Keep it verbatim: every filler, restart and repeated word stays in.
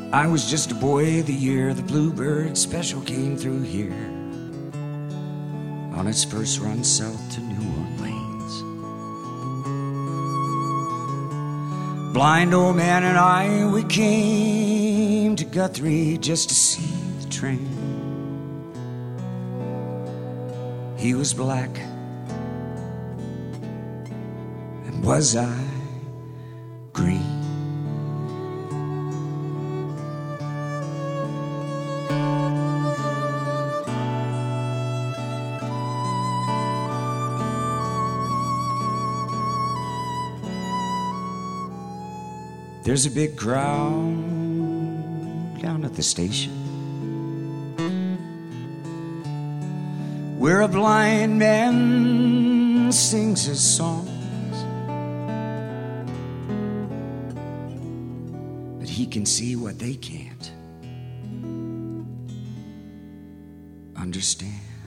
I was just a boy the year the Bluebird Special came through here on its first run south to New Orleans. Blind old man and I, we came to Guthrie just to see the train. He was black, and was I green? There's a big crowd down at the station where a blind man sings his songs, but he can see what they can't understand.